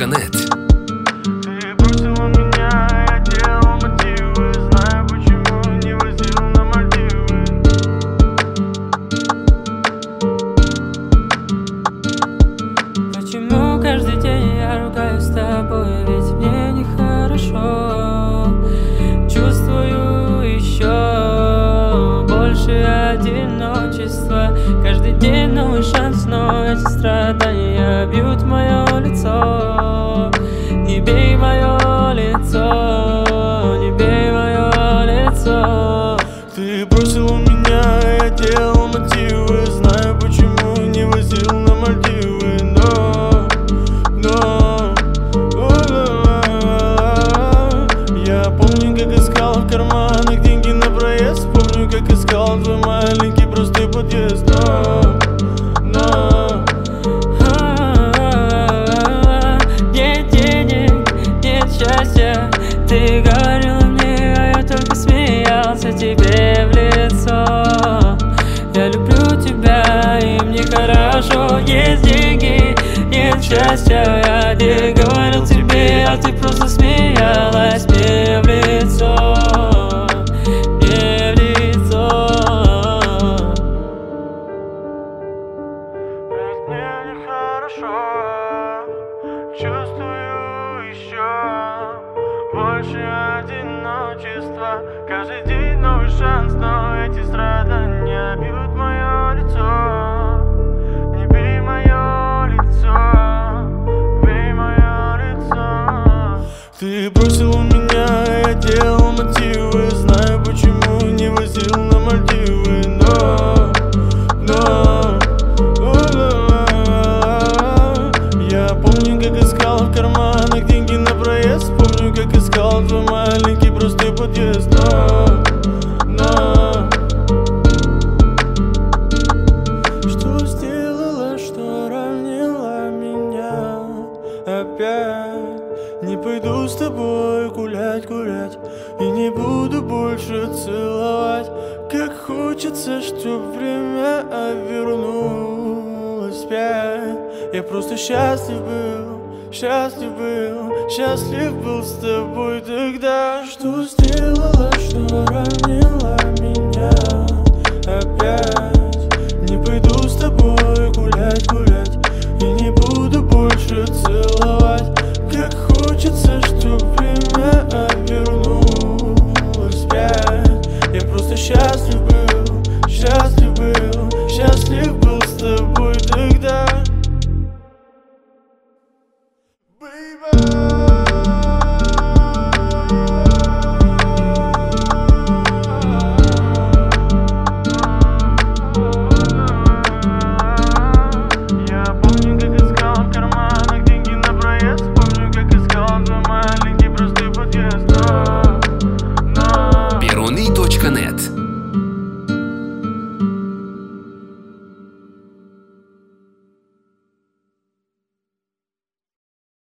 Music.net. Ты бросила меня, я делал мотивы, знаю почему не возил на Мальдивы. Почему каждый день я ругаюсь с тобой, ведь мне нехорошо. Чувствую еще больше одиночества. Каждый день новый шанс, но эти страдания бьют мое лицо. Не бей мое лицо, не бей мое лицо. Ты бросила меня, я делал мотивы, знаю почему не возил на Мальдивы. Я помню, как искал в карманах деньги на проезд. Помню, как искал твой маленький простой подъезд. Нет денег, нет счастья. Ты говорила мне, а я только смеялся тебе в лицо. Я люблю тебя, и мне хорошо. Есть деньги, нет счастья. Я не говорил тебе, а ты просто смеялась мне в лицо. Мне в лицо. Ведь мне нехорошо, чувствую еще больше одиночества. Каждый день новый шанс, но эти страдания бьют мое лицо. Не бей мое лицо, бей мое лицо. Ты бросила меня, я делал мотивы, знаю почему не возил на Мальдивы. Я помню, как искал в карманах деньги на проезд. Помню, как искал твой маленький простой подъезд. Что сделала, что ранила меня опять? Не пойду с тобой гулять, и не буду больше целовать. Как хочется, чтоб время вернулось вспять. Я просто счастлив был с тобой тогда. Что сделала, что ранила меня опять? Не пойду с тобой гулять, и не буду больше целовать. Как хочется, чтоб время вернулось вспять. Я просто счастлив был с тобой тогда. Baby.